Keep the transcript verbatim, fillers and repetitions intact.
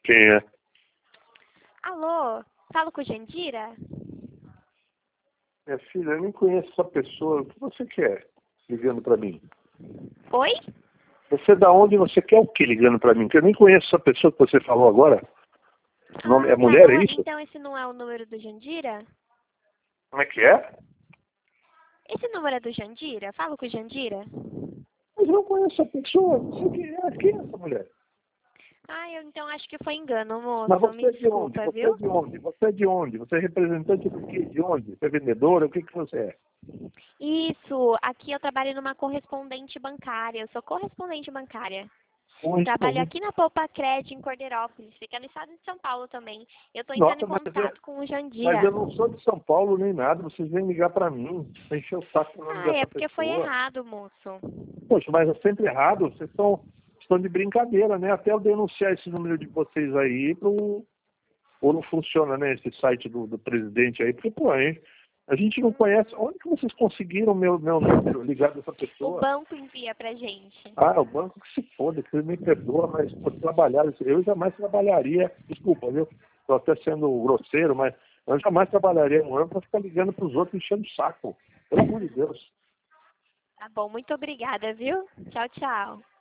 Quem é? Alô, falo com Jandira? Minha filha, eu nem conheço essa pessoa. O que você quer ligando para mim? Oi? Você é da onde você quer o que ligando para mim? Que eu nem conheço essa pessoa que você falou agora. O nome Ah, é tá. mulher, Não é é- isso? então esse não é o número do Jandira? Como é que é? Esse número é do Jandira? Falo com o Jandira? Mas eu não conheço essa pessoa. Não sei quem é. Quem é essa mulher? Ah, eu então acho que foi engano, moço. Mas você Me é de onde? desculpa, Você é viu? de onde? Você é de onde? Você é representante do quê? De onde? Você é vendedora? O que que você é? Isso, aqui eu trabalho numa correspondente bancária. Eu sou correspondente bancária. Trabalho Correspondente. aqui na Poupa Cred, em Cordeirópolis. Fica no estado de São Paulo também. Eu tô entrando em Nossa, mas eu, contato com o mas Jandira. eu não sou de São Paulo nem nada. Vocês vêm ligar para mim. Pra encher o saco com o nome Ah, é dessa porque foi pessoa. errado, moço. Poxa, mas é sempre errado. Vocês estão, estão de brincadeira, né? Até eu denunciar esse número de vocês aí pro... Ou não funciona, né? Esse site do, do presidente aí. Porque, pô, hein? A gente não conhece. Onde que vocês conseguiram meu, meu número ligado a essa O pessoa? banco envia pra gente. Ah, o banco que se foda, que me perdoa, mas por trabalhar, eu jamais trabalharia, desculpa, viu? Estou até sendo grosseiro, mas eu jamais trabalharia um ano para ficar ligando para os outros enchendo o saco. Pelo amor de Deus. Tá bom, muito obrigada, viu? Tchau, tchau.